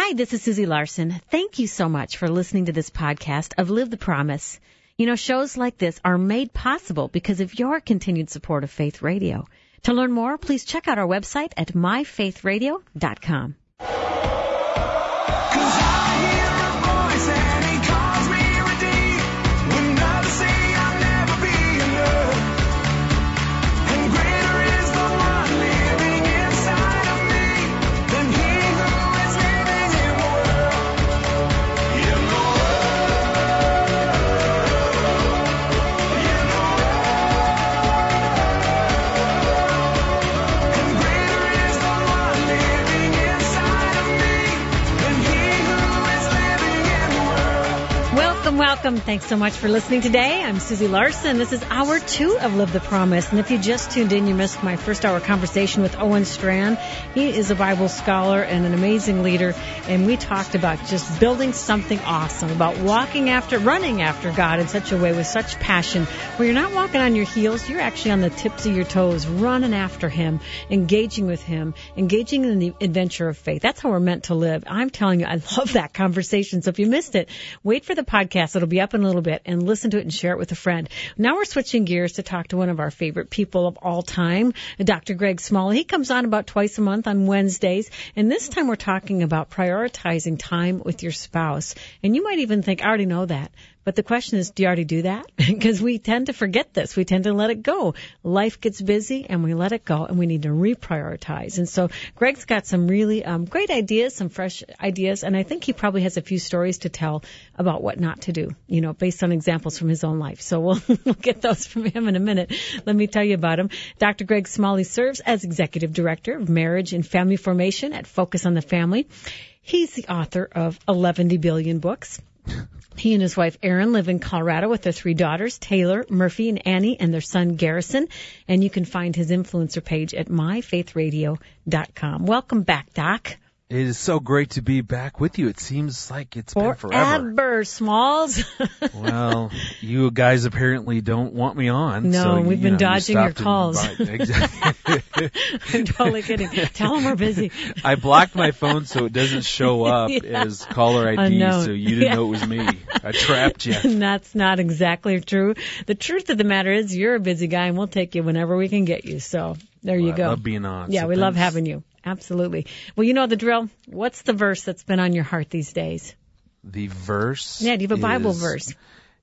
Hi, this is Susie Larson. Thank you so much for listening to this podcast of Live the Promise. You know, shows like this are made possible because of your continued support of Faith Radio. To learn more, please check out our website at myfaithradio.com. Welcome. Thanks so much for listening today. I'm Susie Larson. This is Hour 2 of Live the Promise. And if you just tuned in, you missed my first hour conversation with Owen Strachan. He is a Bible scholar and an amazing leader. And we talked about just building something awesome, about running after God in such a way with such passion, where you're not walking on your heels, you're actually on the tips of your toes, running after Him, engaging with Him, engaging in the adventure of faith. That's how we're meant to live. I'm telling you, I love that conversation. So if you missed it, wait for the podcast. It'll be up in a little bit, and listen to it and share it with a friend. Now we're switching gears to talk to one of our favorite people of all time, Dr. Greg Smalley. He comes on about twice a month on Wednesdays, and this time we're talking about prioritizing time with your spouse. And you might even think, I already know that. But the question is, do you already do that? Because we tend to forget this. We tend to let it go. Life gets busy, and we let it go, and we need to reprioritize. And so Greg's got some really great ideas, some fresh ideas, and I think he probably has a few stories to tell about what not to do, you know, based on examples from his own life. So we'll get those from him in a minute. Let me tell you about him. Dr. Greg Smalley serves as Executive Director of Marriage and Family Formation at Focus on the Family. He's the author of 11 billion books. He and his wife, Erin, live in Colorado with their 3 daughters, Taylor, Murphy, and Annie, and their son, Garrison. And you can find his influencer page at myfaithradio.com. Welcome back, Doc. It is so great to be back with you. It seems like it's been forever. Smalls. Well, you guys apparently don't want me on. No, so we've been dodging your calls. Exactly. I'm totally kidding. Tell them we're busy. I blocked my phone so it doesn't show up as caller ID, so you didn't know it was me. I trapped you. And that's not exactly true. The truth of the matter is you're a busy guy, and we'll take you whenever we can get you. So there you go. I love being on. Yeah, we love having you. Absolutely. Well, you know the drill. What's the verse that's been on your heart these days? The verse? Yeah, do you have a Bible verse?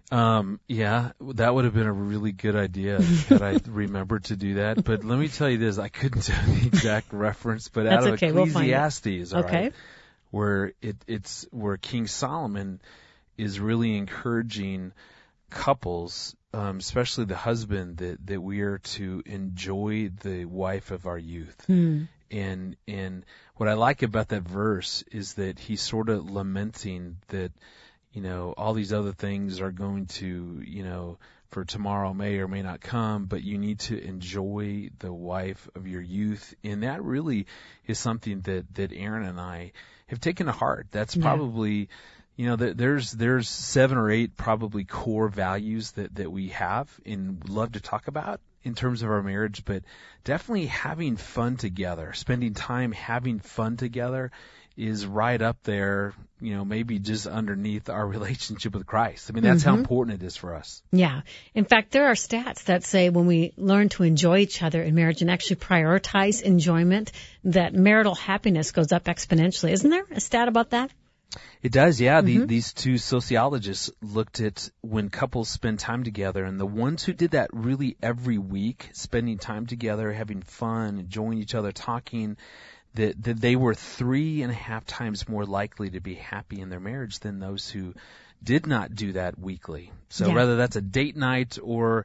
Yeah, that would have been a really good idea that I remembered to do that. But let me tell you this, I couldn't tell the exact reference, but that's out of okay. Ecclesiastes, all right, where it's where King Solomon is really encouraging couples, especially the husband, that we are to enjoy the wife of our youth. And what I like about that verse is that he's sort of lamenting that, you know, all these other things are going to, you know, for tomorrow may or may not come, but you need to enjoy the wife of your youth. And that really is something that Erin and I have taken to heart. That's probably, you know, there's 7 or 8 probably core values that we have and love to talk about in terms of our marriage, but definitely having fun together, spending time having fun together is right up there, you know, maybe just underneath our relationship with Christ. I mean, that's how important it is for us. Yeah. In fact, there are stats that say when we learn to enjoy each other in marriage and actually prioritize enjoyment, that marital happiness goes up exponentially. Isn't there a stat about that? It does, yeah. These 2 sociologists looked at when couples spend time together, and the ones who did that really every week, spending time together, having fun, enjoying each other, talking, that they were 3.5 times more likely to be happy in their marriage than those who did not do that weekly. So whether that's a date night or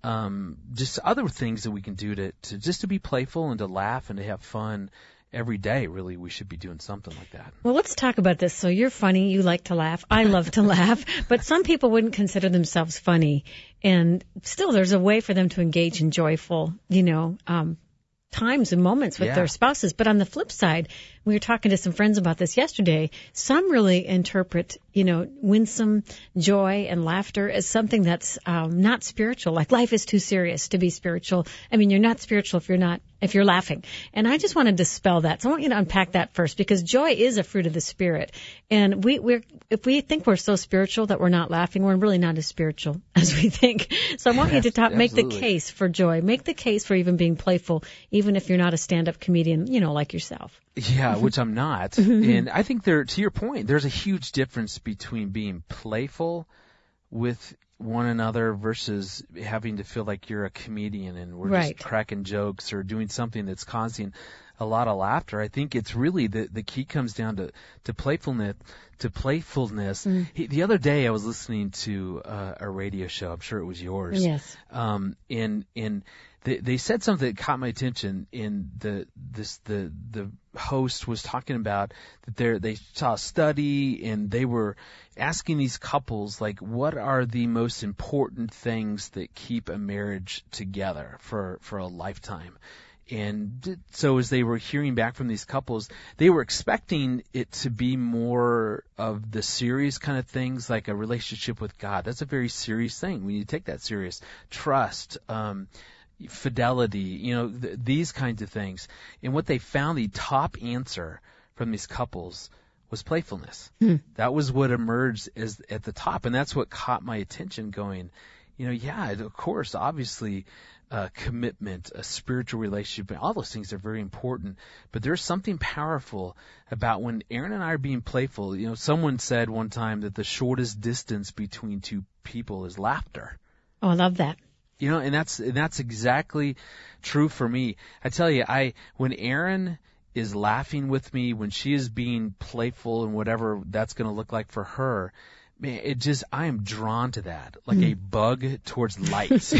just other things that we can do to just to be playful and to laugh and to have fun, every day, really, we should be doing something like that. Well, let's talk about this. So you're funny. You like to laugh. I love to laugh. But some people wouldn't consider themselves funny. And still, there's a way for them to engage in joyful, you know, times and moments with their spouses. But on the flip side, we were talking to some friends about this yesterday. Some really interpret winsome joy and laughter as something that's not spiritual. Like life is too serious to be spiritual. I mean, you're not spiritual if you're laughing. And I just want to dispel that. So I want you to unpack that first, because joy is a fruit of the Spirit. And if we think we're so spiritual that we're not laughing, we're really not as spiritual as we think. So I want you to make the case for joy. Make the case for even being playful, even if you're not a stand-up comedian, like yourself. Yeah, which I'm not. And I think to your point, there's a huge difference between being playful with one another versus having to feel like you're a comedian and we're just cracking jokes or doing something that's causing a lot of laughter. I think it's really the key comes down to playfulness. The other day I was listening to a radio show. I'm sure it was yours. Yes. And they said something that caught my attention. In the host was talking about that they saw a study and they were asking these couples, like, what are the most important things that keep a marriage together for a lifetime? And so as they were hearing back from these couples, they were expecting it to be more of the serious kind of things, like a relationship with God. That's a very serious thing. We need to take that serious. Trust, fidelity, these kinds of things. And what they found, the top answer from these couples was playfulness. That was what emerged as at the top. And that's what caught my attention going, of course, obviously, commitment, a spiritual relationship, all those things are very important. But there's something powerful about when Aaron and I are being playful. Someone said one time that the shortest distance between two people is laughter. Oh, I love that. And that's exactly true for me. I tell you, when Aaron is laughing with me, when she is being playful and whatever that's going to look like for her, man, I am drawn to that, like a bug towards light,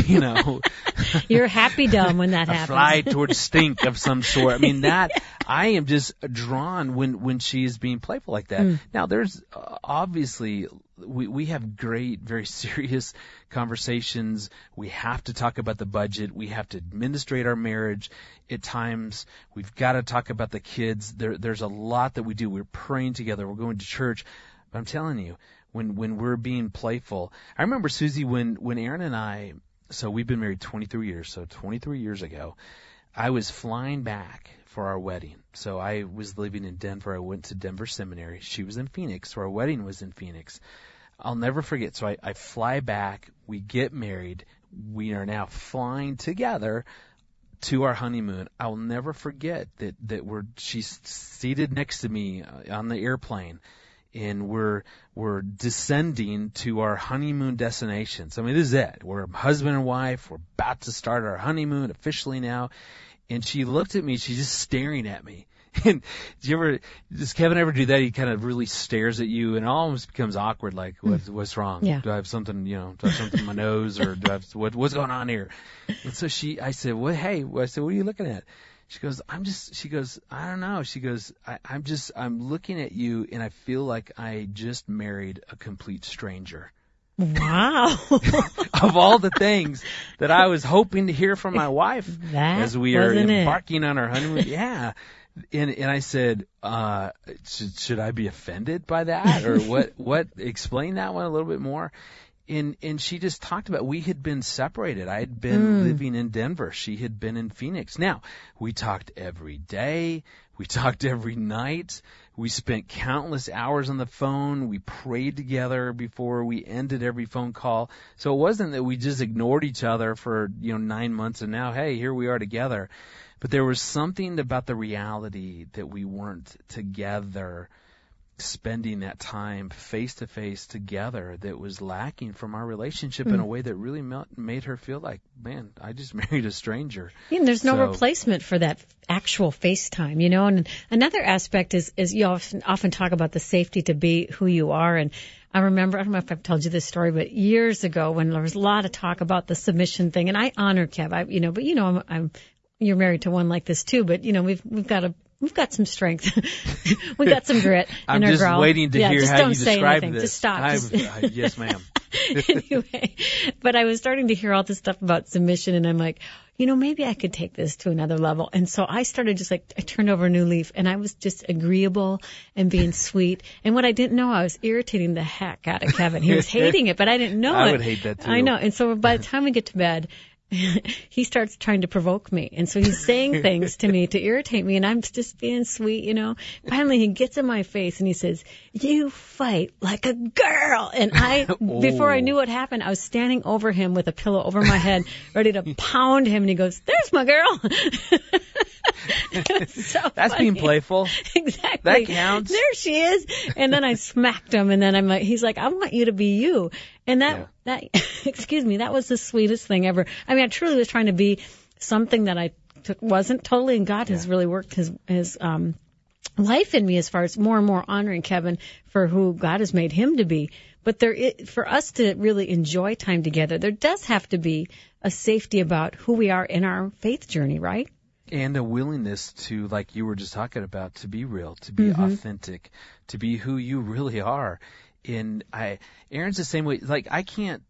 You're happy dumb when that happens. A fly towards stink of some sort. I mean, I am just drawn when she is being playful like that. Now, there's obviously, we have great, very serious conversations. We have to talk about the budget. We have to administrate our marriage. At times, we've got to talk about the kids. There's a lot that we do. We're praying together. We're going to church. But I'm telling you, when we're being playful, I remember, Susie, when Aaron and I, so we've been married 23 years. So 23 years ago, I was flying back for our wedding. So I was living in Denver. I went to Denver Seminary. She was in Phoenix. So our wedding was in Phoenix. I'll never forget. So I fly back. We get married. We are now flying together to our honeymoon. I'll never forget that she's seated next to me on the airplane, and we're descending to our honeymoon destinations. I mean, this is it. We're husband and wife. We're about to start our honeymoon officially now. And she looked at me. She's just staring at me. And does Kevin ever do that? He kind of really stares at you, and it almost becomes awkward. Like, what's wrong? Yeah. Do I have something? Do I have something in my nose, or do I have what's going on here? And so I said, "What? Hey," I said, "What are you looking at?" She goes, "I don't know." She goes, I'm looking at you, and I feel like I just married a complete stranger. Wow. Of all the things that I was hoping to hear from my wife as we are embarking on our honeymoon. Yeah. And I said, should I be offended by that, or what? Explain that one a little bit more. And she just talked about, we had been separated. I had been living in Denver. She had been in Phoenix. Now, we talked every day. We talked every night. We spent countless hours on the phone. We prayed together before we ended every phone call. So it wasn't that we just ignored each other for, 9 months and now, hey, here we are together. But there was something about the reality that we weren't together, spending that time face to face together, that was lacking from our relationship in a way that really made her feel like, man, I just married a stranger. Yeah, and there's no replacement for that actual FaceTime, And another aspect is you often talk about the safety to be who you are. And I remember, I don't know if I've told you this story, but years ago when there was a lot of talk about the submission thing, and I honor Kev, but you're married to one like this too, but we've got some strength. We've got some grit in our growl. I'm just waiting to hear how you describe anything. this. Just stop. Yes, ma'am. Anyway, but I was starting to hear all this stuff about submission, and I'm like, maybe I could take this to another level. And so I started I turned over a new leaf, and I was just agreeable and being sweet. And what I didn't know, I was irritating the heck out of Kevin. He was hating it, but I didn't know it. I would hate that too. I know. And so by the time we get to bed, he starts trying to provoke me. And so he's saying things to me to irritate me, and I'm just being sweet, Finally, he gets in my face and he says, "You fight like a girl." And before I knew what happened, I was standing over him with a pillow over my head, ready to pound him. And he goes, "There's my girl." So that's funny. Being playful. Exactly. That counts. There she is. And then I smacked him, and then he's like, "I want you to be you." And that excuse me, that was the sweetest thing ever. I mean, I truly was trying to be something that I wasn't totally, and God has really worked his life in me as far as more and more honoring Kevin for who God has made him to be. But for us to really enjoy time together, there does have to be a safety about who we are in our faith journey, right? And a willingness to, like you were just talking about, to be real, to be authentic, to be who you really are. And Aaron's the same way. Like, I can't,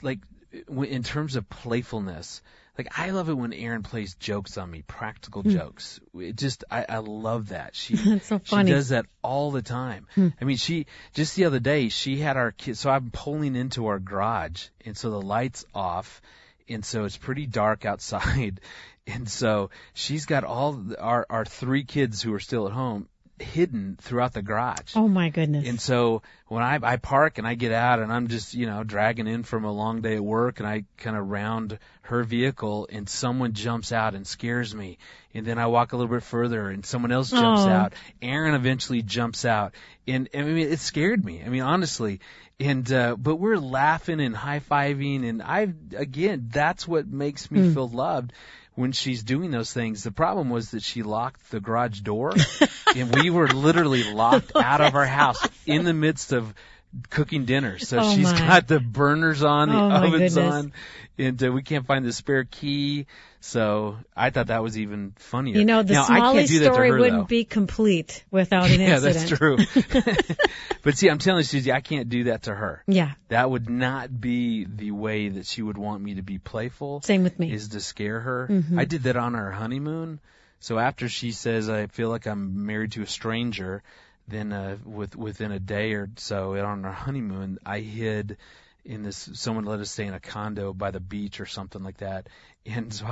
in terms of playfulness, I love it when Aaron plays jokes on me, practical jokes. It just, I love that. That's so funny. She does that all the time. I mean, just the other day, she had our kids, so I'm pulling into our garage, and so the light's off, and so it's pretty dark outside, and so she's got all our 3 kids who are still at home hidden throughout the garage. Oh my goodness. And so when I park and I get out and I'm just, dragging in from a long day at work, and I kind of round her vehicle and someone jumps out and scares me. And then I walk a little bit further and someone else jumps out. Aaron eventually jumps out. And I mean, it scared me. I mean, honestly. And, but we're laughing and high-fiving, and that's what makes me feel loved when she's doing those things. The problem was that she locked the garage door, and we were literally locked out of our house in the midst of cooking dinner. So she's got the burners on, the ovens on, and we can't find the spare key. So I thought that was even funnier. The Smalley story wouldn't be complete without an incident. Yeah, that's true. But see, I'm telling you, Susie, I can't do that to her. Yeah. That would not be the way that she would want me to be playful. Same with me. Is to scare her. I did that on our honeymoon. So after she says, "I feel like I'm married to a stranger," then within a day or so on our honeymoon, I hid in this. Someone let us stay in a condo by the beach or something like that, and so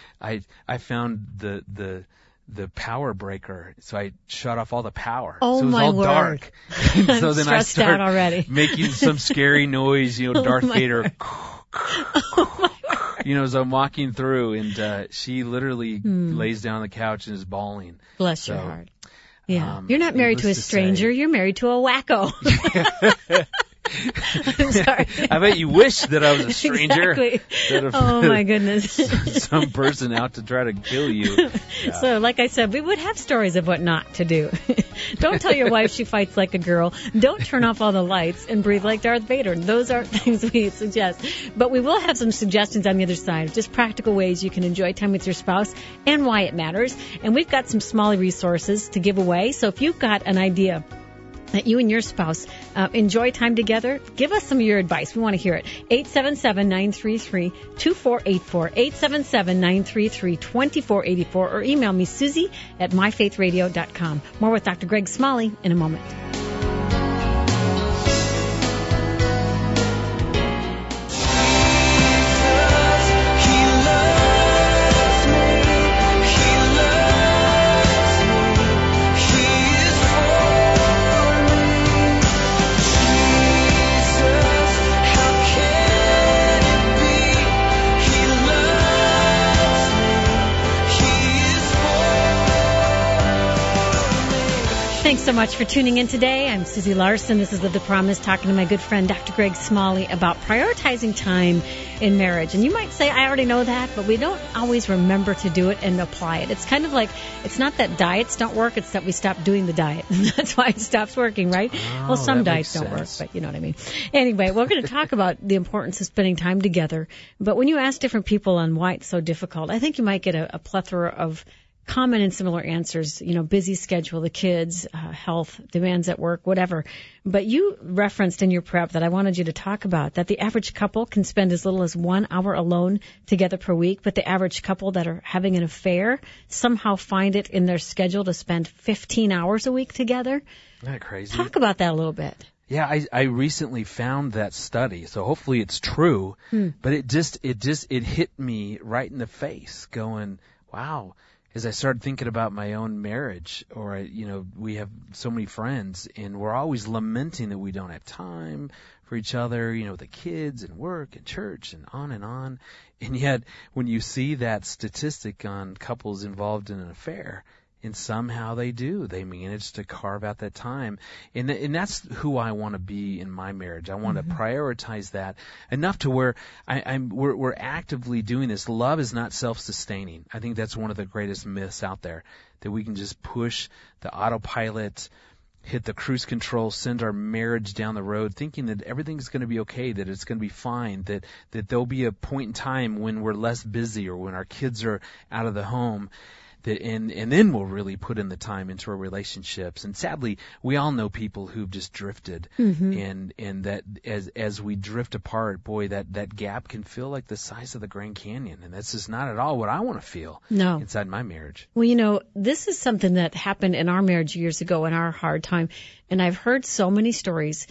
I found the power breaker, so I shut off all the power. Oh, so it was my all word. dark. And so then I started already. making some scary noise, Darth Vader. As I'm walking through, and she literally lays down on the couch and is bawling. Bless your heart. Yeah. You're not married to a stranger. You're married to a wacko. I'm sorry. I bet you wish that I was a stranger. Exactly. Oh, my goodness. Some person out to try to kill you. Yeah. So, like I said, we would have stories of what not to do. Don't tell your wife she fights like a girl. Don't turn off all the lights and breathe like Darth Vader. Those aren't things we suggest. But we will have some suggestions on the other side, just practical ways you can enjoy time with your spouse and why it matters. And we've got some Smalley resources to give away. So if you've got an idea that you and your spouse enjoy time together, give us some of your advice. We want to hear it. 877-933-2484, 877-933-2484, or email me, Susie at myfaithradio.com. More with Dr. Greg Smalley in a moment. Thanks so much for tuning in today. I'm Susie Larson. This is Live the Promise, talking to my good friend Dr. Greg Smalley about prioritizing time in marriage. And you might say, I already know that, but we don't always remember to do it and apply it. It's kind of like, it's not that diets don't work, it's that we stop doing the diet. That's why it stops working, right? Well, some diets don't work, but you know what I mean. Anyway, we're going to talk about the importance of spending time together. But when you ask different people on why it's so difficult, I think you might get a plethora of common and similar answers, busy schedule, the kids, health, demands at work, whatever. But you referenced in your prep that I wanted you to talk about that the average couple can spend as little as 1 hour alone together per week, but the average couple that are having an affair somehow find it in their schedule to spend 15 hours a week together. Isn't that crazy? Talk about that a little bit. Yeah, I recently found that study, so hopefully it's true, but it hit me right in the face going, wow. As I started thinking about my own marriage, or, we have so many friends, and we're always lamenting that we don't have time for each other, the kids and work and church and on and on. And yet, when you see that statistic on couples involved in an affair, and somehow they manage to carve out that time. And that's who I want to be in my marriage. I want to prioritize that enough to where we're actively doing this. Love is not self-sustaining. I think that's one of the greatest myths out there, that we can just push the autopilot, hit the cruise control, send our marriage down the road thinking that everything's going to be okay, that it's going to be fine, that there'll be a point in time when we're less busy or when our kids are out of the home. And then we'll really put in the time into our relationships. And sadly, we all know people who've just drifted, and that as we drift apart, boy, that gap can feel like the size of the Grand Canyon, and that's just not at all what I want to feel inside my marriage. Well, this is something that happened in our marriage years ago in our hard time, and I've heard so many stories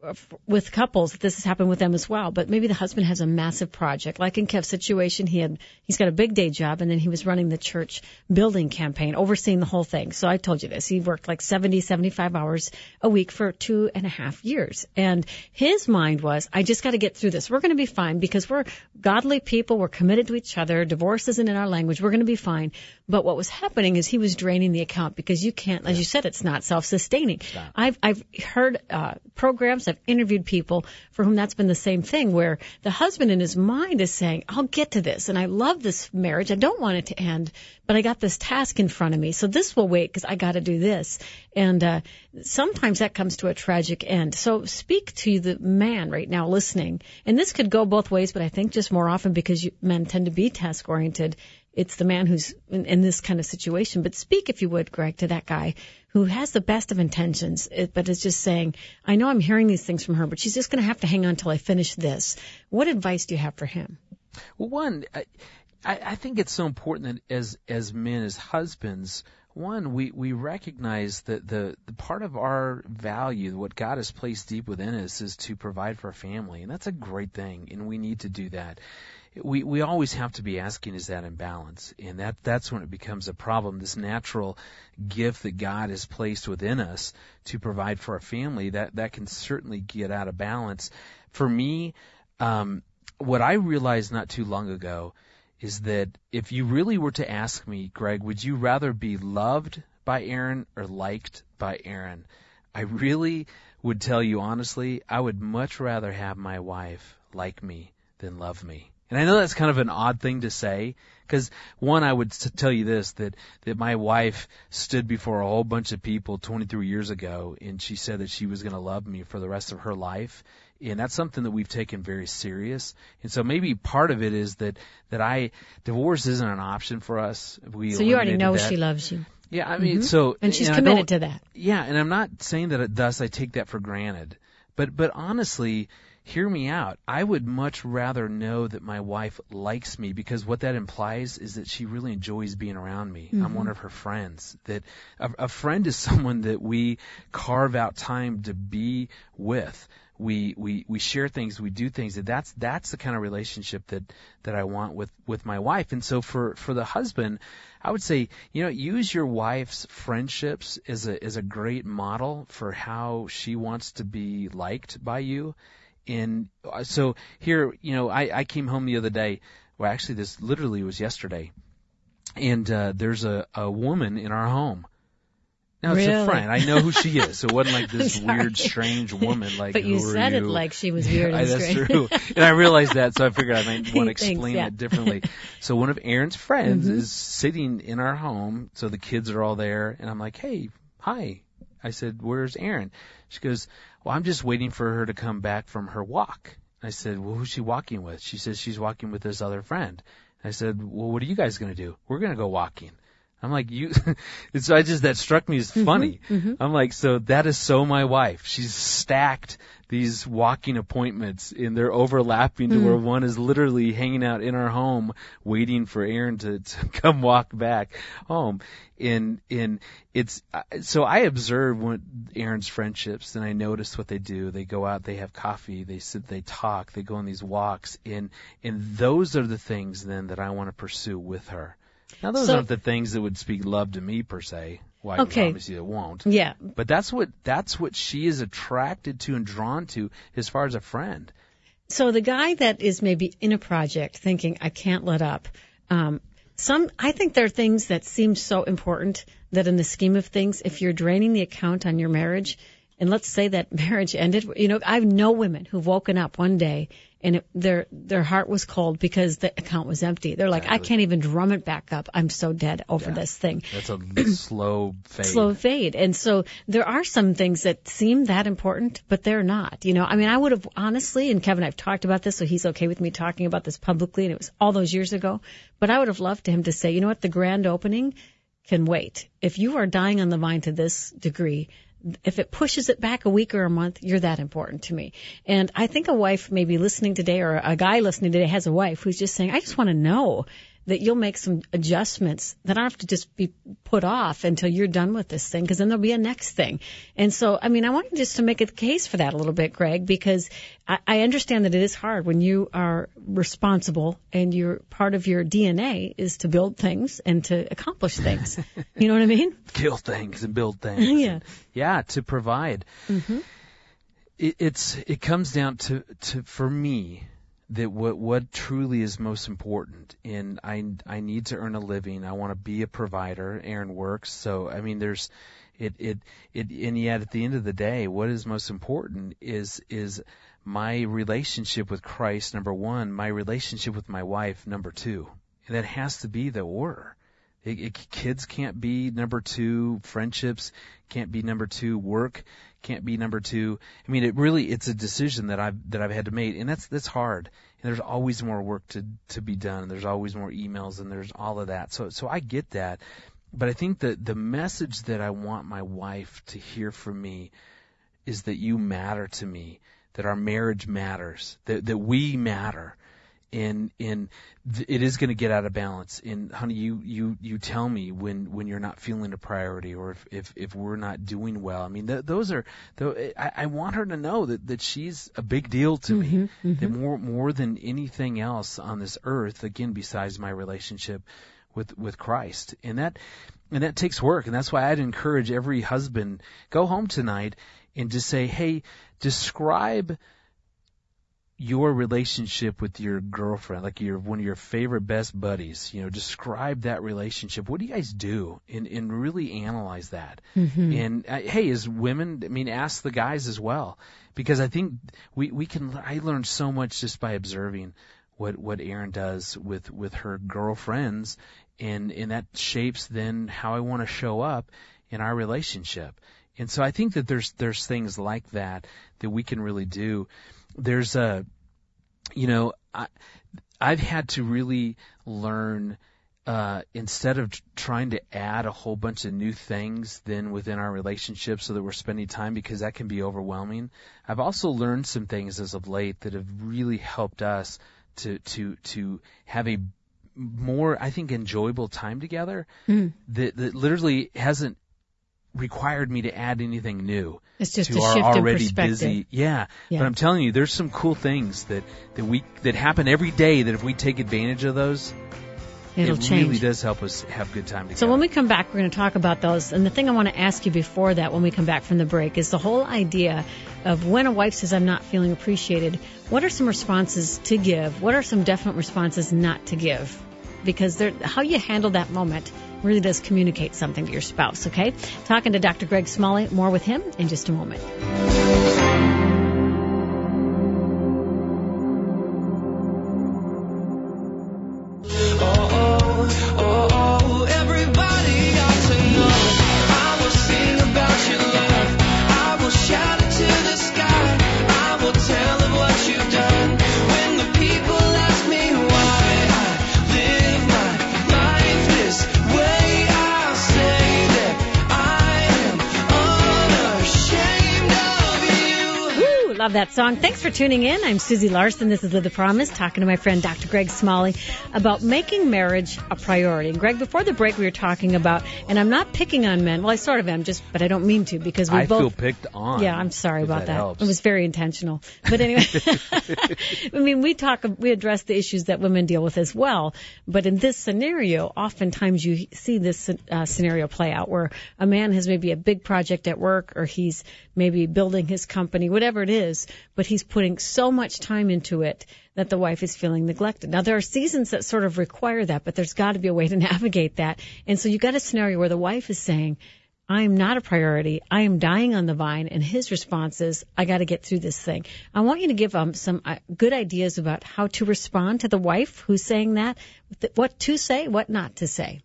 with couples, this has happened with them as well, but maybe the husband has a massive project. Like in Kev's situation, he's got a big day job, and then he was running the church building campaign, overseeing the whole thing. So I told you this. He worked like 70, 75 hours a week for 2.5 years. And his mind was, I just got to get through this. We're going to be fine because we're godly people. We're committed to each other. Divorce isn't in our language. We're going to be fine. But what was happening is he was draining the account because you can't, as you said, it's not self-sustaining. I've heard programs, I've interviewed people for whom that's been the same thing, where the husband in his mind is saying, I'll get to this, and I love this marriage. I don't want it to end, but I got this task in front of me, so this will wait because I got to do this. And sometimes that comes to a tragic end. So speak to the man right now listening. And this could go both ways, but I think just more often because men tend to be task-oriented, it's the man who's in this kind of situation. But speak, if you would, Greg, to that guy who has the best of intentions, but is just saying, I know I'm hearing these things from her, but she's just going to have to hang on until I finish this. What advice do you have for him? Well, one, I think it's so important that as men, as husbands, one, we recognize that the part of our value, what God has placed deep within us, is to provide for our family. And that's a great thing, and we need to do that. We always have to be asking, is that in balance? And that's when it becomes a problem. This natural gift that God has placed within us to provide for our family, that can certainly get out of balance. For me, what I realized not too long ago is that if you really were to ask me, Greg, would you rather be loved by Aaron or liked by Aaron? I really would tell you honestly, I would much rather have my wife like me than love me. And I know that's kind of an odd thing to say, because one, I would tell you this, that my wife stood before a whole bunch of people 23 years ago, and she said that she was going to love me for the rest of her life. And that's something that we've taken very serious. And so maybe part of it is that divorce isn't an option for us. So you already know she loves you. Yeah, I mean, so. And she's committed to that. Yeah, and I'm not saying that thus I take that for granted. But honestly, hear me out. I would much rather know that my wife likes me, because what that implies is that she really enjoys being around me. I'm one of her friends. That a friend is someone that we carve out time to be with. We share things, we do things. That's the kind of relationship that I want with my wife. And so for the husband, I would say, use your wife's friendships as a great model for how she wants to be liked by you. And so here, I came home the other day. Well, actually, this literally was yesterday. And there's a woman in our home. Now, it's a friend. I know who she is. So it wasn't like this weird, strange woman. Like, but you said it like she was weird and strange. That's true. And I realized that, so I figured I might want to explain it differently. So one of Aaron's friends is sitting in our home. So the kids are all there. And I'm like, hey, hi. I said, where's Aaron? She goes, well, I'm just waiting for her to come back from her walk. I said, well, who's she walking with? She says she's walking with this other friend. I said, well, what are you guys going to do? We're going to go walking. I'm like, you, so that struck me as funny. I'm like, so that is so my wife. She's stacked these walking appointments and they're overlapping to where one is literally hanging out in our home waiting for Aaron to come walk back home. And it's, so I observe Aaron's friendships and I notice what they do. They go out, they have coffee, they sit, they talk, they go on these walks, and those are the things then that I want to pursue with her. Now, those aren't the things that would speak love to me per se. Well, obviously it won't. Yeah. But that's what she is attracted to and drawn to as far as a friend. So the guy that is maybe in a project thinking, I can't let up, I think there are things that seem so important that in the scheme of things, if you're draining the account on your marriage, and let's say that marriage ended, I know women who've woken up one day and their heart was cold because the account was empty. They're like, exactly. I can't even drum it back up. I'm so dead over this thing. That's a slow fade. Slow fade. And so there are some things that seem that important, but they're not. I would have honestly, and Kevin, I've talked about this, so he's okay with me talking about this publicly, and it was all those years ago, but I would have loved him to say, you know what, the grand opening can wait. If you are dying on the vine to this degree, if it pushes it back a week or a month, you're that important to me. And I think a wife maybe listening today, or a guy listening today has a wife who's just saying, I just want to know that you'll make some adjustments that I don't have to just be put off until you're done with this thing, because then there'll be a next thing. And so, I wanted just to make a case for that a little bit, Greg, because I understand that it is hard when you are responsible and part of your DNA is to build things and to accomplish things. You know what I mean? Kill things and build things. Yeah. Yeah, to provide. Mm-hmm. It comes down to for me, that what truly is most important, and I need to earn a living. I want to be a provider. Aaron works, so there's and yet at the end of the day, what is most important is my relationship with Christ, number one, my relationship with my wife, number two, and that has to be the order. Kids can't be number two, friendships can't be number two, work can't be number two. It's a decision that I've had to make, and that's hard. And there's always more work to be done, and there's always more emails, and there's all of that. So I get that. But I think that the message that I want my wife to hear from me is that you matter to me, that our marriage matters, that we matter. And it is going to get out of balance. And honey, you tell me when you're not feeling a priority, or if we're not doing well. Those are. I want her to know that she's a big deal to me. That more than anything else on this earth, again, besides my relationship with Christ. And that takes work. And that's why I'd encourage every husband, go home tonight and just say, hey, describe your relationship with your girlfriend, like one of your favorite best buddies, describe that relationship. What do you guys do? And really analyze that. Mm-hmm. And hey, as women, ask the guys as well, because I think I learned so much just by observing what Erin does with her girlfriends, and that shapes then how I want to show up in our relationship. And so I think that there's things like that we can really do. There's I've had to really learn, instead of trying to add a whole bunch of new things then within our relationship so that we're spending time, because that can be overwhelming. I've also learned some things as of late that have really helped us to have a more, I think, enjoyable time together, that literally hasn't required me to add anything new. It's just to a our shift already in perspective. busy. Yeah. But I'm telling you, there's some cool things that happen every day that if we take advantage of those, It'll change. Really does help us have good time together. So when we come back, we're going to talk about those. And the thing I want to ask you before that, when we come back from the break, is the whole idea of when a wife says, I'm not feeling appreciated, what are some responses to give? What are some definite responses not to give? Because how you handle that moment really does communicate something to your spouse, okay? Talking to Dr. Greg Smalley, more with him in just a moment. Way I love that song. Thanks for tuning in. I'm Susie Larson. This is Live the Promise, talking to my friend Dr. Greg Smalley about making marriage a priority. And Greg, before the break we were talking about, and I'm not picking on men. Well, I sort of am, but I don't mean to, because I feel picked on. Yeah, I'm sorry about that. Helps. It was very intentional. But anyway, I mean, we address the issues that women deal with as well. But in this scenario, oftentimes you see this scenario play out where a man has maybe a big project at work, or he's maybe building his company, whatever it is, but he's putting so much time into it that the wife is feeling neglected. Now, there are seasons that sort of require that, but there's got to be a way to navigate that. And so you got a scenario where the wife is saying, I am not a priority. I am dying on the vine. And his response is, I got to get through this thing. I want you to give some good ideas about how to respond to the wife who's saying that, what to say, what not to say.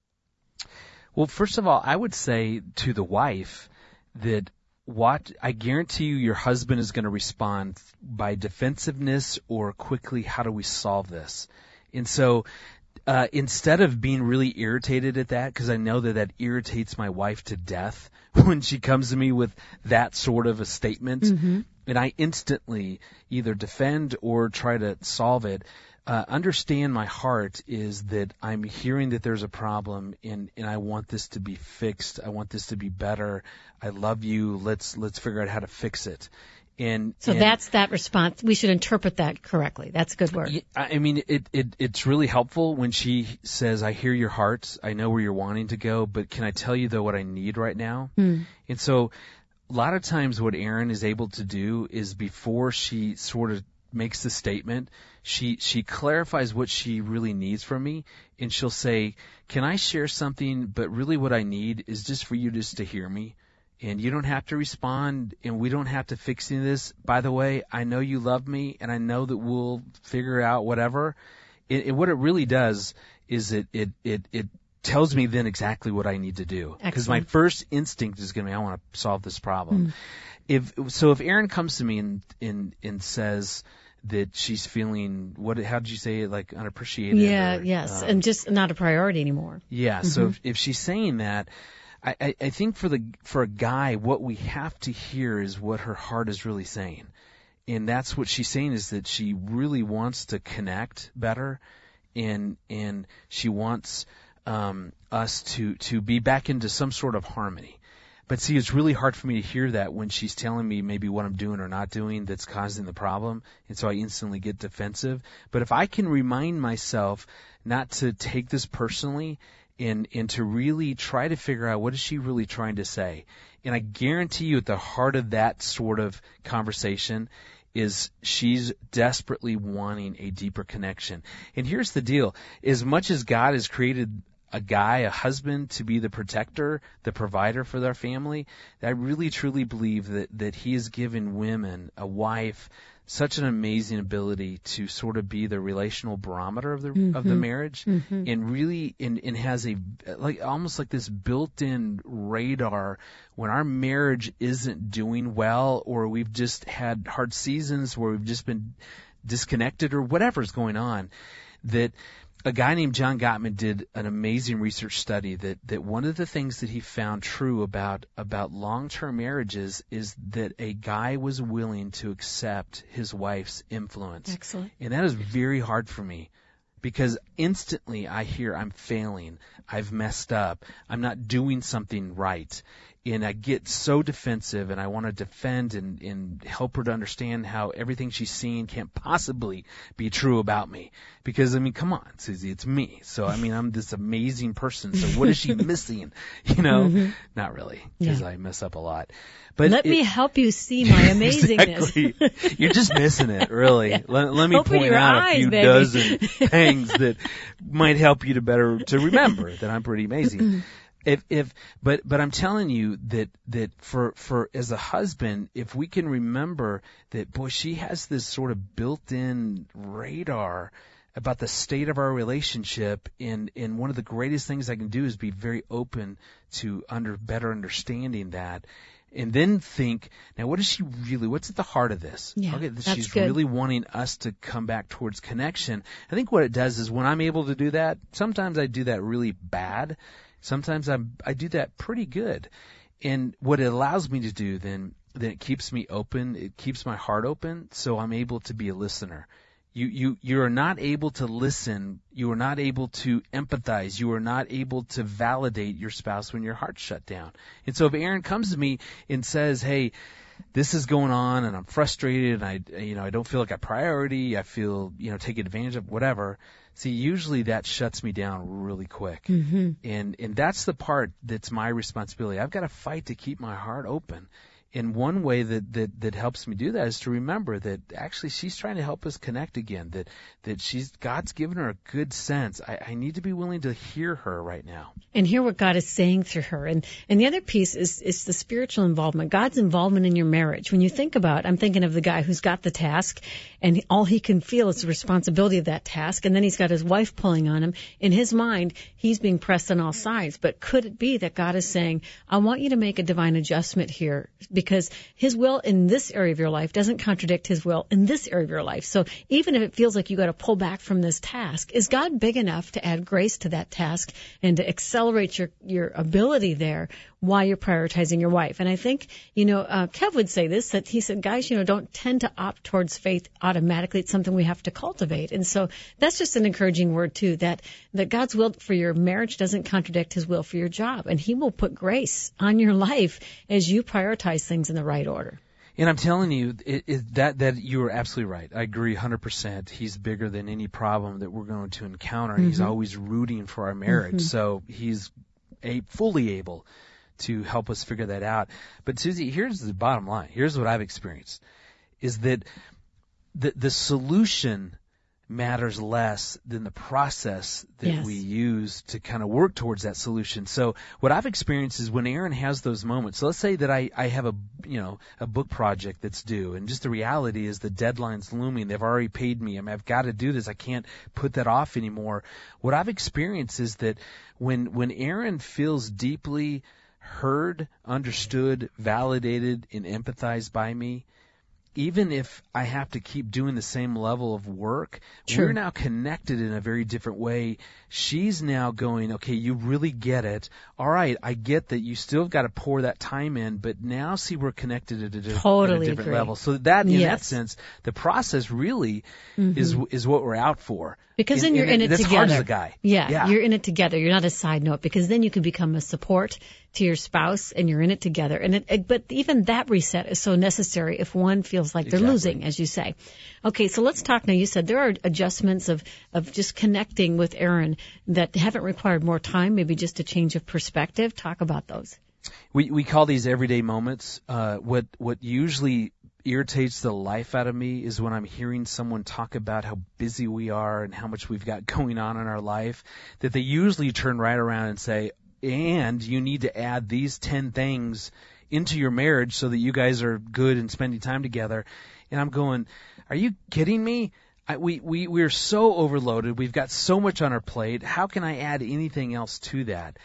Well, first of all, I would say to the wife that I guarantee you your husband is going to respond by defensiveness or quickly, how do we solve this? And so instead of being really irritated at that, because I know that irritates my wife to death when she comes to me with that sort of a statement, and I instantly either defend or try to solve it, understand my heart is that I'm hearing that there's a problem and I want this to be fixed. I want this to be better. I love you. Let's figure out how to fix it. And that's that response. We should interpret that correctly. That's a good word. I mean, it's really helpful when she says, I hear your heart. I know where you're wanting to go, but can I tell you though what I need right now? And so a lot of times what Erin is able to do is before she sort of makes the statement, she clarifies what she really needs from me, and she'll say, can I share something, but really what I need is just for you just to hear me, and you don't have to respond, and we don't have to fix any of this. By the way, I know you love me, and I know that we'll figure out whatever. What it really does is it tells me then exactly what I need to do. Because my first instinct is going to be, I want to solve this problem. If Erin comes to me and says that she's feeling, how did you say it, like unappreciated? Yes, and just not a priority anymore. Yeah, so if she's saying that, I think for a guy, what we have to hear is what her heart is really saying. And that's what she's saying, is that she really wants to connect better, and she wants us to be back into some sort of harmony. But see, it's really hard for me to hear that when she's telling me maybe what I'm doing or not doing that's causing the problem, and so I instantly get defensive. But if I can remind myself not to take this personally and to really try to figure out what is she really trying to say, and I guarantee you at the heart of that sort of conversation is she's desperately wanting a deeper connection. And here's the deal. As much as God has created a husband, to be the protector, the provider for their family, I really truly believe that he has given women, a wife, such an amazing ability to sort of be the relational barometer of the marriage, and really and has almost like this built-in radar when our marriage isn't doing well, or we've just had hard seasons where we've just been disconnected or whatever's going on, that a guy named John Gottman did an amazing research study that one of the things that he found true about long-term marriages is that a guy was willing to accept his wife's influence. Excellent. And that is very hard for me, because instantly I hear I'm failing, I've messed up, I'm not doing something right. And I get so defensive, and I want to defend and help her to understand how everything she's seeing can't possibly be true about me. Because, I mean, come on, Susie, it's me. So, I mean, I'm this amazing person. So what is she missing? Not really, because I mess up a lot. But let me help you see my amazingness. Exactly. You're just missing it, really. Yeah. Let me Open point out eyes, a few baby. dozen things that might help you to remember that I'm pretty amazing. But I'm telling you that for as a husband, if we can remember that, boy, she has this sort of built-in radar about the state of our relationship, and one of the greatest things I can do is be very open to better understanding that. And then think, now what's at the heart of this? Yeah, okay, that's she's good. really wanting us to come back towards connection. I think what it does is when I'm able to do that, sometimes I do that really bad. Sometimes I do that pretty good. And what it allows me to do then then it keeps me open. It keeps my heart open, so I'm able to be a listener. You are not able to listen. You are not able to empathize. You are not able to validate your spouse when your heart's shut down. And so if Aaron comes to me and says, hey, this is going on and I'm frustrated and I don't feel like a priority, I feel, taken advantage of, whatever. See, usually that shuts me down really quick. Mm-hmm. And that's the part that's my responsibility. I've got to fight to keep my heart open. And one way that helps me do that is to remember that actually she's trying to help us connect again, that God's given her a good sense. I need to be willing to hear her right now. And hear what God is saying through her. And the other piece is the spiritual involvement, God's involvement in your marriage. When you think about, I'm thinking of the guy who's got the task and all he can feel is the responsibility of that task. And then he's got his wife pulling on him. In his mind, he's being pressed on all sides. But could it be that God is saying, I want you to make a divine adjustment here, because his will in this area of your life doesn't contradict his will in this area of your life. So even if it feels like you got to pull back from this task, is God big enough to add grace to that task and to accelerate your ability there while you're prioritizing your wife? And I think, Kev would say this, that he said, guys, don't tend to opt towards faith automatically. It's something we have to cultivate. And so that's just an encouraging word too, that God's will for your marriage doesn't contradict his will for your job. And he will put grace on your life as you prioritize things in the right order. And I'm telling you that you are absolutely right. I agree 100%. He's bigger than any problem that we're going to encounter. Mm-hmm. He's always rooting for our marriage. Mm-hmm. So he's fully able to help us figure that out. But Susie, here's the bottom line. Here's what I've experienced, is that the solution matters less than the process that yes. we use to kind of work towards that solution. So what I've experienced is when Aaron has those moments, so let's say that I have a book project that's due, and just the reality is the deadline's looming. They've already paid me. I've got to do this. I can't put that off anymore. What I've experienced is that when Aaron feels deeply heard, understood, validated, and empathized by me, even if I have to keep doing the same level of work, True. We're now connected in a very different way. She's now going, okay, you really get it. All right, I get that you still got to pour that time in, but now see we're connected at a different agree. level. So that, in yes. that sense, the process really mm-hmm. is what we're out for. Because then you're in it that's together. Hard as a guy. Yeah, you're in it together. You're not a side note, because then you can become a support to your spouse, and you're in it together. But even that reset is so necessary if one feels like they're losing, as you say. Okay, so let's talk now. You said there are adjustments of just connecting with Aaron that haven't required more time, maybe just a change of perspective. Talk about those. We call these everyday moments. What usually irritates the life out of me is when I'm hearing someone talk about how busy we are and how much we've got going on in our life, that they usually turn right around and say, and you need to add these 10 things into your marriage so that you guys are good and spending time together. And I'm going, are you kidding me? We're so overloaded. We've got so much on our plate. How can I add anything else to that?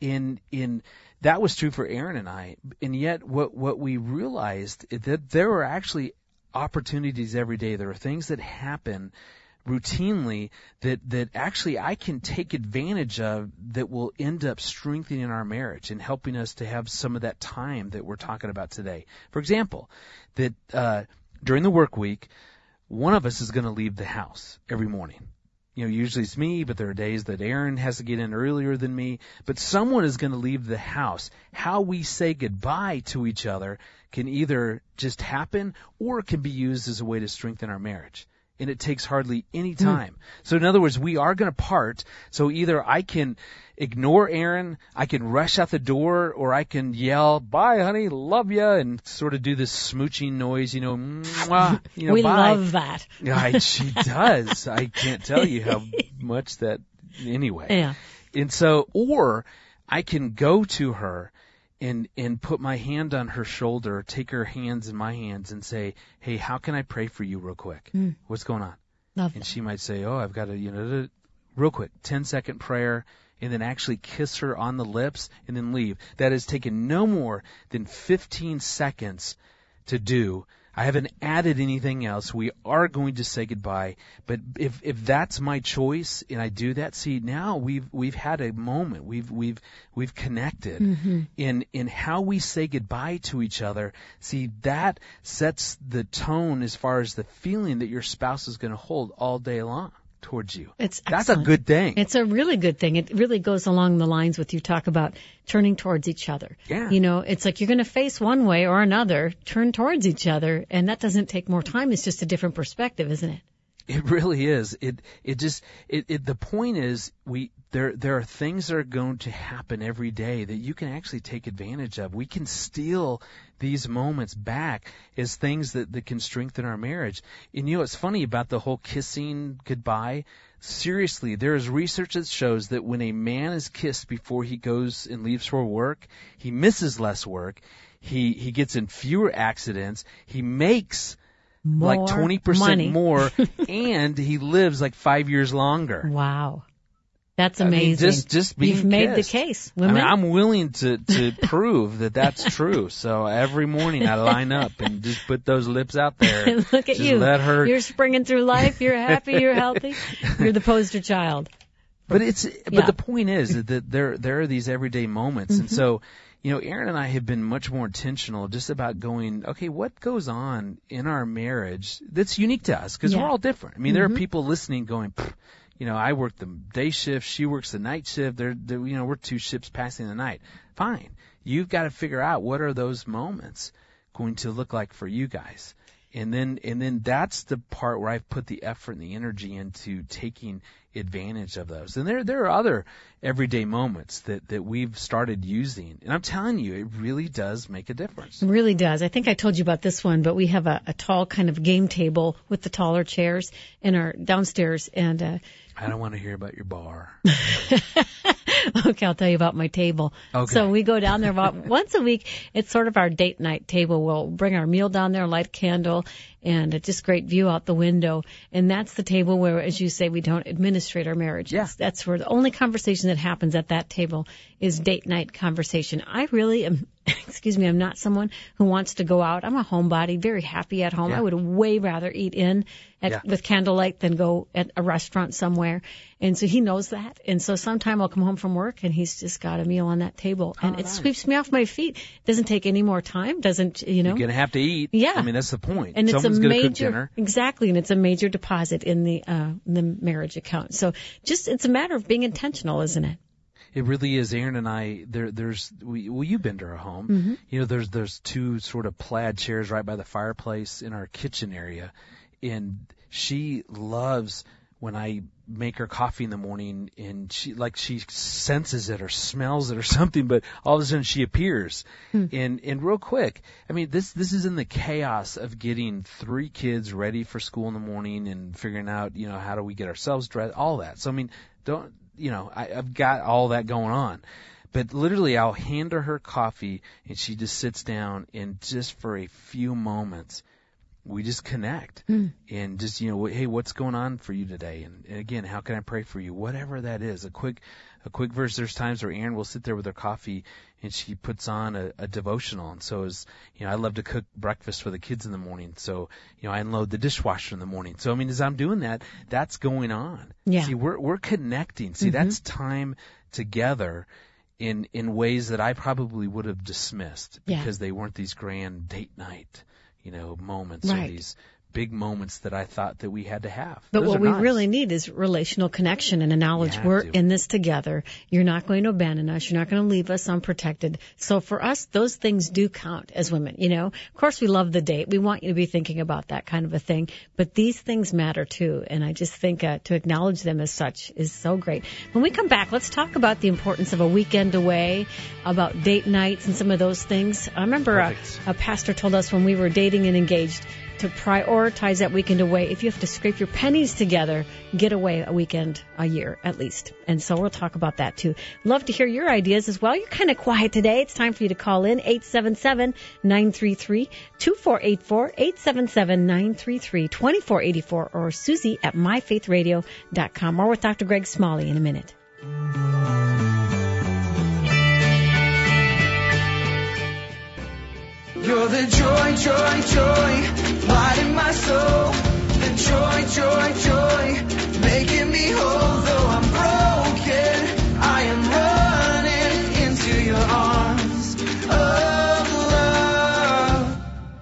That was true for Aaron and I. And yet what we realized is that there are actually opportunities every day. There are things that happen routinely that actually I can take advantage of that will end up strengthening our marriage and helping us to have some of that time that we're talking about today. For example, that during the work week, one of us is going to leave the house every morning. Usually it's me, but there are days that Aaron has to get in earlier than me. But someone is going to leave the house. How we say goodbye to each other can either just happen or it can be used as a way to strengthen our marriage. And it takes hardly any time. So in other words, we are going to part. So either I can ignore Aaron, I can rush out the door, or I can yell, "Bye, honey, love ya," and sort of do this smooching noise, mwah, we bye. love that. She does. I can't tell you how much that, anyway. Yeah. And so, or I can go to her and put my hand on her shoulder, take her hands in my hands and say, "Hey, how can I pray for you real quick? What's going on?" Love and that. she might say, "Oh, I've got to, real quick, 10-second prayer," and then actually kiss her on the lips and then leave. That has taken no more than 15 seconds to do. I haven't added anything else. We are going to say goodbye. But if that's my choice and I do that, see, now we've had a moment. We've connected in how we say goodbye to each other. See, that sets the tone as far as the feeling that your spouse is going to hold all day long towards you. That's a good thing. It's a really good thing. It really goes along the lines with you talk about turning towards each other. Yeah. It's like you're going to face one way or another, turn towards each other, and that doesn't take more time. It's just a different perspective, isn't it? It really is. The point is there are things that are going to happen every day that you can actually take advantage of. We can steal these moments back as things that can strengthen our marriage. And it's funny about the whole kissing goodbye. Seriously, there is research that shows that when a man is kissed before he goes and leaves for work, he misses less work. He gets in fewer accidents. He makes more like 20% money. more, and he lives like 5 years longer. Wow. That's amazing. Just being You've made kissed. the case. Women? I'm willing to prove that that's true. So every morning I line up and just put those lips out there. Look at just you. Let her. You're springing through life. You're happy. You're healthy. You're the poster child. But the point is that there are these everyday moments, and so. Aaron and I have been much more intentional just about going, okay, what goes on in our marriage that's unique to us? Because we're all different. I mean, there are people listening going, I work the day shift, she works the night shift. We're two ships passing the night. Fine. You've got to figure out what are those moments going to look like for you guys. And then that's the part where I've put the effort and the energy into taking advantage of those. And there are other everyday moments that we've started using. And I'm telling you, it really does make a difference. It really does. I think I told you about this one, but we have a tall kind of game table with the taller chairs in our downstairs. And I don't want to hear about your bar. Okay, I'll tell you about my table. Okay. So we go down there about once a week. It's sort of our date night table. We'll bring our meal down there, light a candle, and a just great view out the window. And that's the table where, as you say, we don't administrate our marriages. Yeah. That's where the only conversation that happens at that table is date night conversation. I really am, I'm not someone who wants to go out. I'm a homebody, very happy at home. Yeah. I would way rather eat in with candlelight than go at a restaurant somewhere. And so he knows that. And so sometime I'll come home from work and he's just got a meal on that table. And it sweeps me off my feet. Doesn't take any more time. You're going to have to eat. Yeah. I mean, that's the point. And someone's going to cook dinner. Exactly. And it's a major deposit in the marriage account. So it's a matter of being intentional, isn't it? It really is. Aaron and I, you've been to our home. Mm-hmm. There's two sort of plaid chairs right by the fireplace in our kitchen area. And she loves when I make her coffee in the morning and she senses it or smells it or something, but all of a sudden she appears. And real quick, I mean, this is in the chaos of getting 3 kids ready for school in the morning and figuring out, how do we get ourselves dressed, all that. So, I mean, I've got all that going on. But literally, I'll hand her coffee, and she just sits down, and just for a few moments, we just connect. And just, hey, what's going on for you today? And again, how can I pray for you? Whatever that is, a quick verse. There's times where Erin will sit there with her coffee, and she puts on a devotional. And so I love to cook breakfast for the kids in the morning. So, I unload the dishwasher in the morning. So, I mean, as I'm doing that, that's going on. Yeah. See, we're connecting. See, that's time together in ways that I probably would have dismissed because they weren't these grand date night, moments or these big moments that I thought that we had to have. But Those what are we nice. really need is relational connection and a knowledge we're in this together. You're not going to abandon us. You're not going to leave us unprotected. So for us, those things do count as women, Of course, we love the date. We want you to be thinking about that kind of a thing. But these things matter too. And I just think to acknowledge them as such is so great. When we come back, let's talk about the importance of a weekend away, about date nights and some of those things. I remember a pastor told us when we were dating and engaged to prioritize that weekend away. If you have to scrape your pennies together, get away a weekend a year at least. And so we'll talk about that too. Love to hear your ideas as well. You're kind of quiet today. It's time for you to call in 877-933-2484, 877-933-2484, or Susie at myfaithradio.com. More with Dr. Greg Smalley in a minute. You're the joy, joy, joy soul. The joy, joy, joy, making me whole. Though I'm broken, I am running into your arms of love.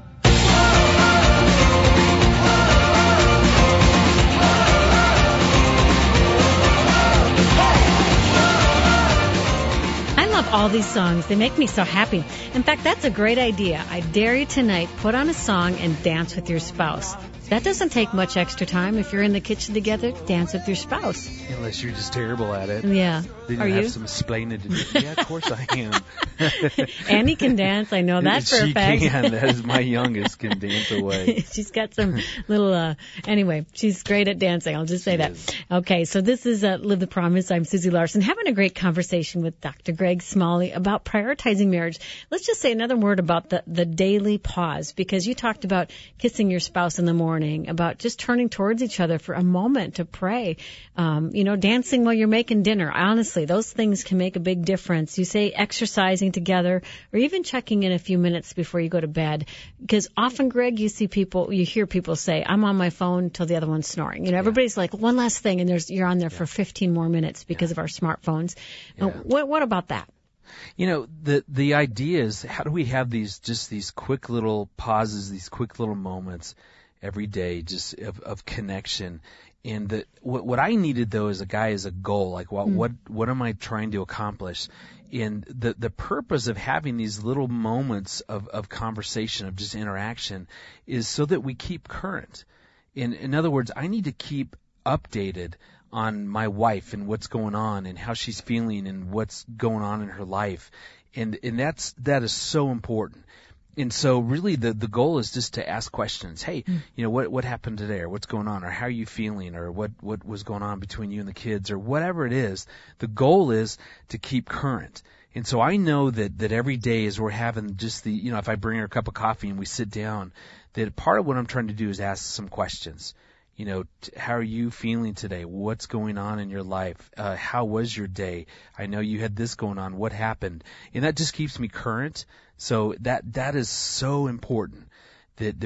I love all these songs. They make me so happy. In fact, that's a great idea. I dare you tonight, put on a song and dance with your spouse. That doesn't take much extra time. If you're in the kitchen together, dance with your spouse. Unless you're just terrible at it. Yeah. Then Are you you? have some explaining to do. Yeah, of course I am. Annie can dance. I know that for a fact. She can. That is my youngest, can dance away. She's got some little, anyway, she's great at dancing. I'll just say that. Okay, so this is Live the Promise. I'm Susie Larson, having a great conversation with Dr. Greg Smalley about prioritizing marriage. Let's just say another word about the daily pause, because you talked about kissing your spouse in the morning, about just turning towards each other for a moment to pray, dancing while you're making dinner. Honestly, those things can make a big difference. You say exercising together, or even checking in a few minutes before you go to bed. Because often, Greg, you hear people say, I'm on my phone till the other one's snoring. Everybody's like, one last thing, and you're on there for 15 more minutes because of our smartphones. Yeah. What about that? The idea is, how do we have these quick little pauses, these quick little moments every day, just of connection? And what I needed, though, as a guy, is a goal. Like, what am I trying to accomplish? And the purpose of having these little moments of conversation, of just interaction, is so that we keep current. In other words, I need to keep updated on my wife and what's going on and how she's feeling and what's going on in her life. And that is so important. And so really the goal is just to ask questions. Hey, what happened today, or what's going on, or how are you feeling, or what was going on between you and the kids, or whatever it is. The goal is to keep current. And so I know that every day, as we're having just if I bring her a cup of coffee and we sit down, that part of what I'm trying to do is ask some questions. How are you feeling today? What's going on in your life? How was your day? I know you had this going on. What happened? And that just keeps me current. So that is so important that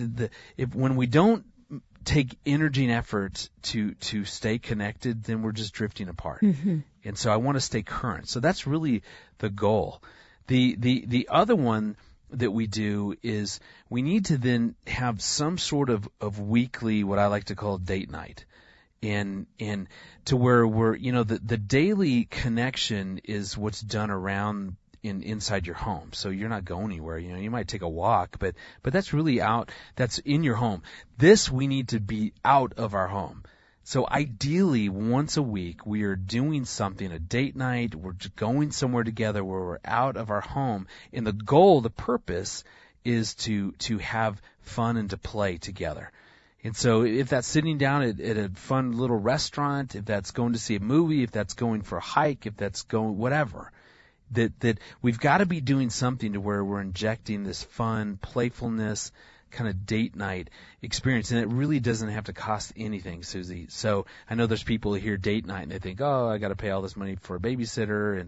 when we don't take energy and effort to stay connected, then we're just drifting apart. Mm-hmm. And so I want to stay current. So that's really the goal. The other one that we do is we need to then have some sort of weekly, what I like to call date night. And to where we're, the daily connection is what's done around inside your home. So you're not going anywhere. You might take a walk, but that's really out. That's in your home. This, we need to be out of our home. So ideally, once a week, we are doing something, a date night. We're just going somewhere together where we're out of our home. And the goal, the purpose, is to have fun and to play together. And so if that's sitting down at a fun little restaurant, if that's going to see a movie, if that's going for a hike, if that's going whatever, that we've got to be doing something to where we're injecting this fun, playfulness, kind of date night experience. And it really doesn't have to cost anything, Susie. So I know there's people who hear date night and they think, oh, I got to pay all this money for a babysitter.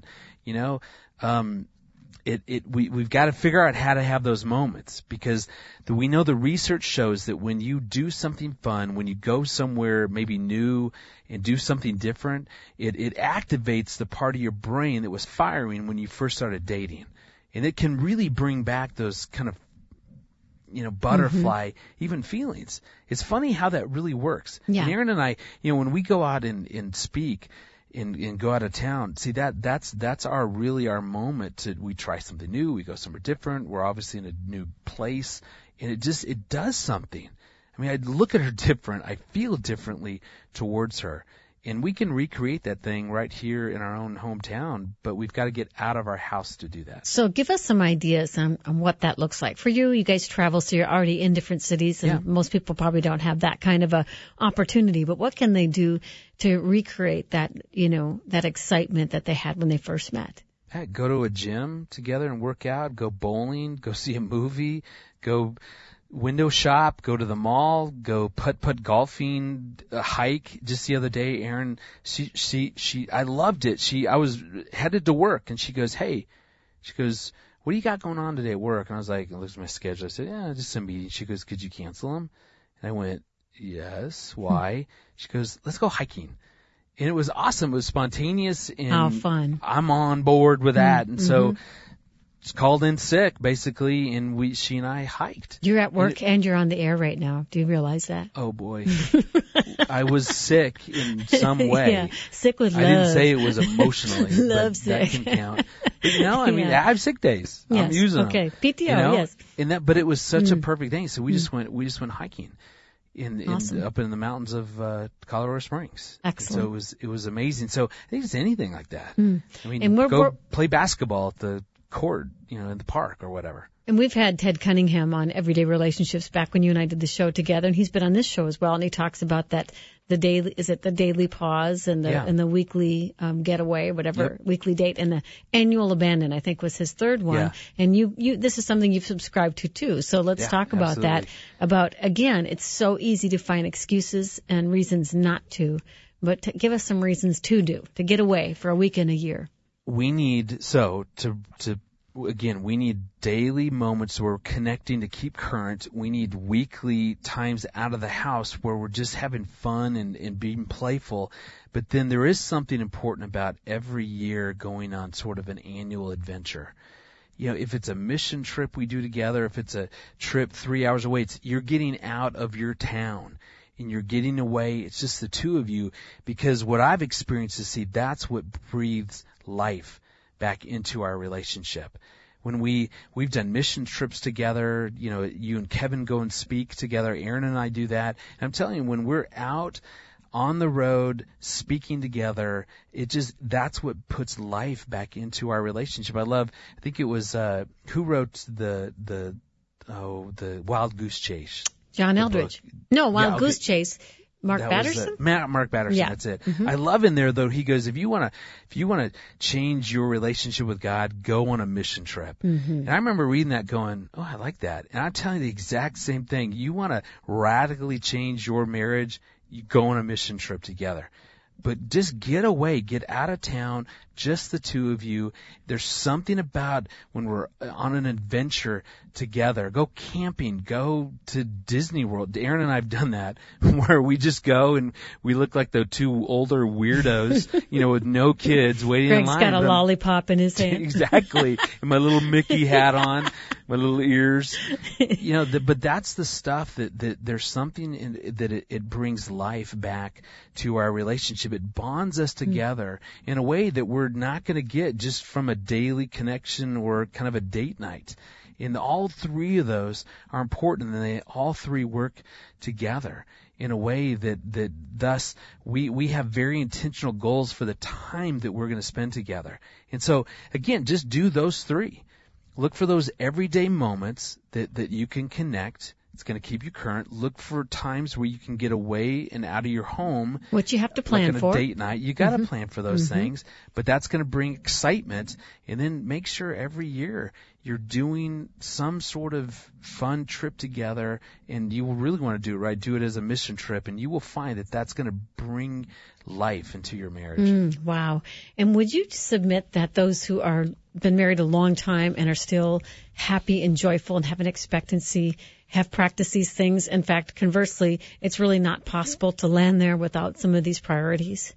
And, we've got to figure out how to have those moments, because we know the research shows that when you do something fun, when you go somewhere maybe new and do something different, it activates the part of your brain that was firing when you first started dating. And it can really bring back those kind of, butterfly, even feelings. It's funny how that really works. Yeah. And Aaron and I, when we go out and speak and go out of town, see that's our moment we try something new, we go somewhere different, we're obviously in a new place, and it does something. I mean, I look at her different, I feel differently towards her. And we can recreate that thing right here in our own hometown, but we've got to get out of our house to do that. So give us some ideas on what that looks like. For you, you guys travel, so you're already in different cities, and most people probably don't have that kind of a opportunity. But what can they do to recreate that, that excitement that they had when they first met? Hey, go to a gym together and work out, go bowling, go see a movie, go window shop, go to the mall, go putt golfing, hike. Just the other day, Erin, I loved it. I was headed to work and she goes, what do you got going on today at work? And I was like, I looked at my schedule. I said, just some meetings. She goes, could you cancel them? And I went, yes, why? She goes, let's go hiking. And it was awesome. It was spontaneous. And How fun. I'm on board with that. And so Mm-hmm. just called in sick, basically, and she and I hiked. You're at work and you're on the air right now. Do you realize that? Oh, boy. I was sick in some way. Yeah, sick with love. I didn't say it was emotionally. Love but sick. That can count. But, I mean, Yeah. I have sick days. Yes. I'm using them. Okay. PTO, yes. But it was such a perfect thing. So we just went hiking Awesome. up in the mountains of Colorado Springs. Excellent. And so it was amazing. So I think it's anything like that. I mean, And we're play basketball at the court, in the park or whatever. And we've had Ted Cunningham on Everyday Relationships back when you and I did the show together, and he's been on this show as well, and he talks about the daily pause and the weekly getaway, whatever, weekly date, and the annual abandon, I think was his third one. Yeah. And you this is something you've subscribed to too. So let's talk about that. About, again, it's so easy to find excuses and reasons not to, but give us some reasons to get away for a week in a year. We need we need daily moments where we're connecting to keep current. We need weekly times out of the house where we're just having fun and being playful. But then there is something important about every year going on sort of an annual adventure. If it's a mission trip we do together, if it's a trip 3 hours away, you're getting out of your town and you're getting away. It's just the two of you, because what I've experienced is, that's what breathes life back into our relationship. When we've done mission trips together, you and Kevin go and speak together. Aaron and I do that. And I'm telling you, when we're out on the road speaking together, that's what puts life back into our relationship. I think it was, who wrote the Wild Goose Chase? John Eldridge. Book? No, Wild Goose Chase. Mark Batterson? Mark Batterson, yeah. That's it. Mm-hmm. I love in there, though, he goes, if you want to change your relationship with God, go on a mission trip. Mm-hmm. And I remember reading that going, oh, I like that. And I'm telling you the exact same thing. You want to radically change your marriage, you go on a mission trip together. But just get away, get out of town, just the two of you. There's something about when we're on an adventure together. Go camping, go to Disney World. Aaron and I have done that, where we just go and we look like the two older weirdos, with no kids waiting in line. Greg's got a lollipop in his hand. Exactly. And my little Mickey hat on, my little ears. But that's the stuff that there's something that it brings life back to our relationship. It bonds us together in a way that we're not going to get just from a daily connection or kind of a date night. And all three of those are important, and they all three work together in a way that thus we have very intentional goals for the time that we're going to spend together. And so, again, just do those three. Look for those everyday moments that you can connect. It's going to keep you current. Look for times where you can get away and out of your home. Which you have to plan like for. On a date night. You got to plan for those things. But that's going to bring excitement. And then make sure every year you're doing some sort of fun trip together. And you will really want to do it right. Do it as a mission trip. And you will find that that's going to bring life into your marriage. Wow. And would you submit that those who are been married a long time and are still happy and joyful and have an expectancy have practiced these things? In fact, conversely, it's really not possible to land there without some of these priorities.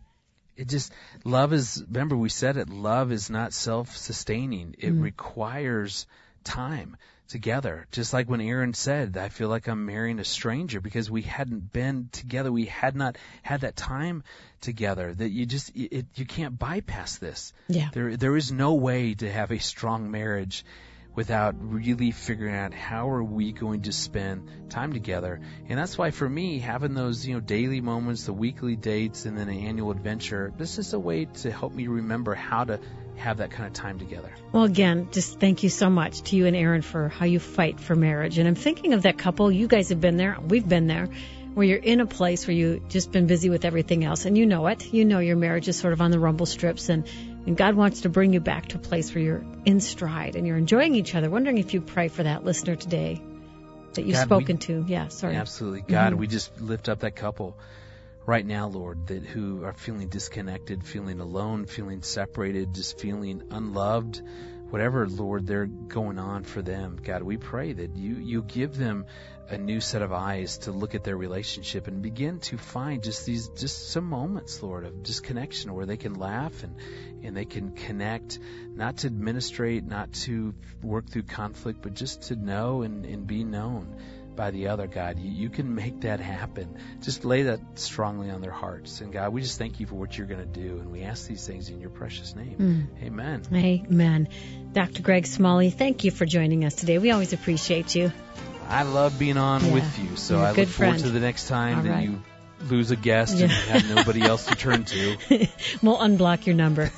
Remember we said it, love is not self-sustaining. It requires time together. Just like when Aaron said, I feel like I'm marrying a stranger, because we hadn't been together. We had not had that time together, that you can't bypass this. Yeah. There is no way to have a strong marriage without really figuring out how are we going to spend time together. And that's why for me, having those, daily moments, the weekly dates, and then an annual adventure, this is a way to help me remember how to have that kind of time together. Well, again, just thank you so much to you and Aaron for how you fight for marriage. And I'm thinking of that couple. You guys have been there. We've been there, where you're in a place where you've just been busy with everything else. And you know it. You know your marriage is sort of on the rumble strips. And God wants to bring you back to a place where you're in stride and you're enjoying each other. Wondering if you pray for that listener today that you've spoken to. Yeah, sorry. Absolutely. God, we just lift up that couple right now, Lord, who are feeling disconnected, feeling alone, feeling separated, just feeling unloved whatever, Lord, they're going on for them. God, we pray that you give them a new set of eyes to look at their relationship and begin to find just some moments, Lord, of just connection where they can laugh and they can connect, not to administrate, not to work through conflict, but just to know and be known by the other. God, you can make that happen. Just lay that strongly on their hearts. And God, we just thank you for what you're going to do. And we ask these things in your precious name. Amen. Amen. Dr. Greg Smalley, thank you for joining us today. We always appreciate you. I love being on with you. So I look forward to the next time you lose a guest and have nobody else to turn to. We'll unblock your number.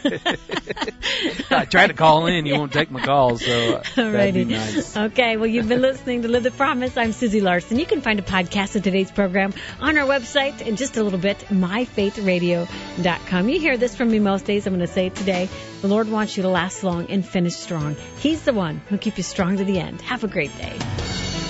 I tried to call in. You won't take my calls, so that'd be nice. Okay, well, you've been listening to Live the Promise. I'm Susie Larson. You can find a podcast of today's program on our website in just a little bit, myfaithradio.com. You hear this from me most days. I'm going to say it today. The Lord wants you to last long and finish strong. He's the one who'll keep you strong to the end. Have a great day.